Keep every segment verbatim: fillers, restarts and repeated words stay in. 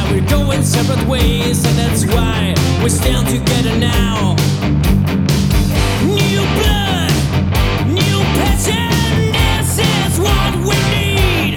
we're going separate ways, and that's why we stand together now. New blood, new passion, this is what we need.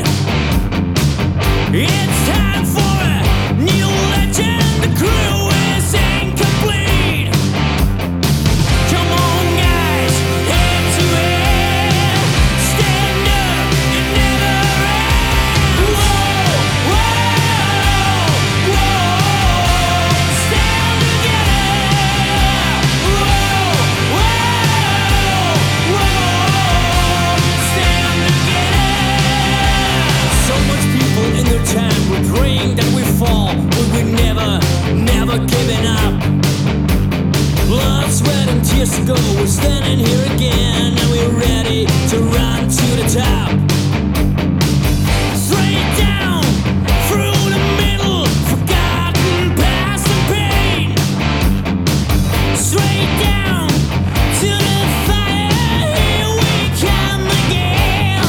It's time for a new legend, the crew is incomplete. Come on guys, head to head, stand up and never end. Whoa, whoa, whoa, stand together. Whoa, whoa, whoa, stand together. So much people in their time were praying that we fall, but we never, never giving up. Blood, sweat, and tears to go. We're standing here again, and we're ready to run to the top. Straight down, through the middle, forgotten past and pain. Straight down, to the fire, here we come again.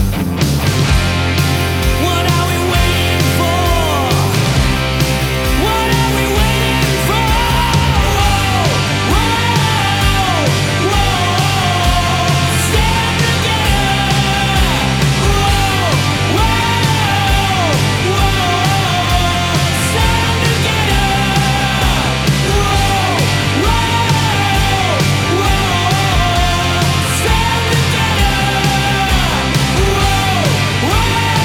What are we waiting for? What are we waiting for? Whoa, whoa, whoa, stand together. Whoa, whoa, whoa, stand together. Whoa, whoa, whoa, stand together. Whoa, whoa,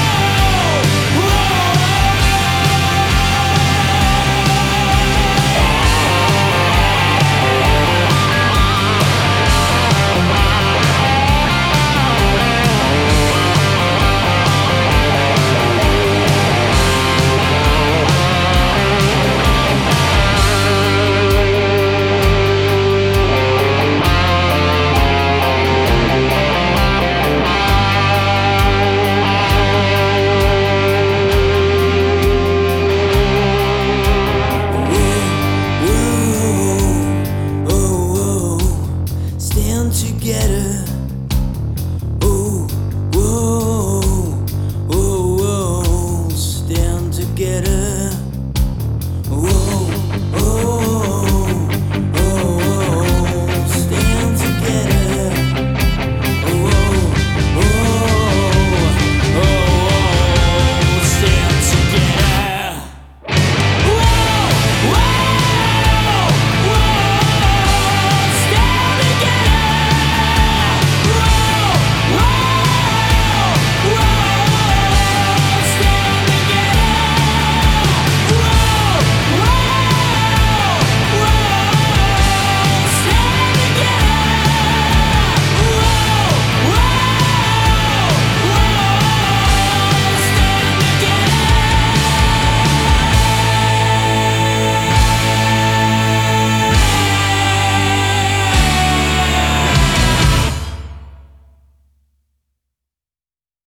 stand together. Oh, whoa, whoa, whoa, stand together.